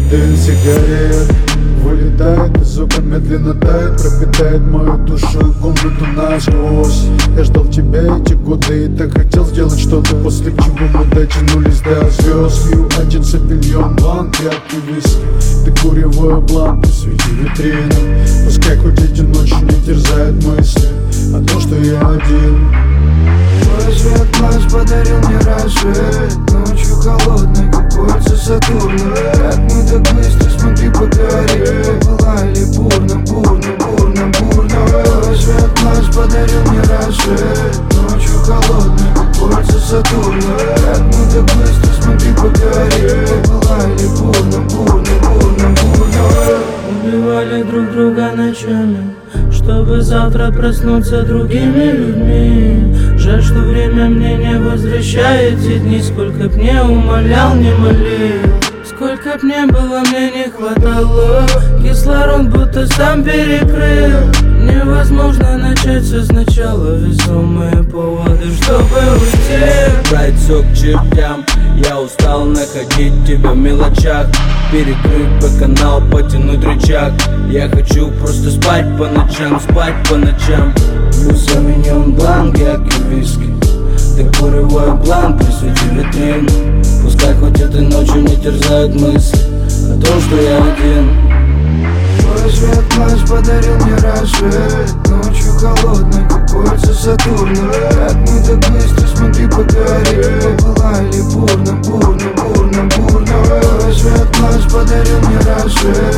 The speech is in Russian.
Дым сигарет вылетает из окон, медленно тает, пропитает мою душу и комнату насквозь. Я ждал тебя эти годы и так хотел сделать что-то, после чего мы дотянулись до звезд. Пью один сапильон, бланк, яркий виски. Ты куревой бланк, ты свети витрину. Пускай хоть эти ночи не терзают мысли о том, что я один. Твой свет глаз подарил мне рассвет, ночью холодной, как кольца Сатурна. Как мы так быстро смогли поговорить, пылали бурно, бурно, бурно, бурно. Твой свет глаз подарил мне рассвет, ночью холодной, как кольца Сатурна. Как мы так быстро смогли поговорить, пылали бурно, бурно, бурно, бурно. Убивали друг друга ночами, чтобы завтра проснуться другими людьми. Жаль, что время мне не возвращает те дни. Сколько б не умолял, не молил, сколько б не было, мне не хватало. Кислород будто сам перекрыл. Невозможно начать все сначала. Весомые поводы, чтобы уйти. Брать все к чертям. Я устал находить тебя в мелочах. Перекрыть Б-канал, потянуть рычаг. Я хочу просто спать по ночам, спать по ночам. Плюс заменен бланк, яркий виски. Ты куревой бланк, присвети витрину. Пускай хоть этой ночью не терзают мысли о том, что я один. Твой свет глаз подарил мне рассвет, ночью холодной, как кольца Сатурна. Как мы так быстро смогли поговорить, пылали бурно, бурно, бурно, бурно. Твой свет глаз подарил мне рассвет,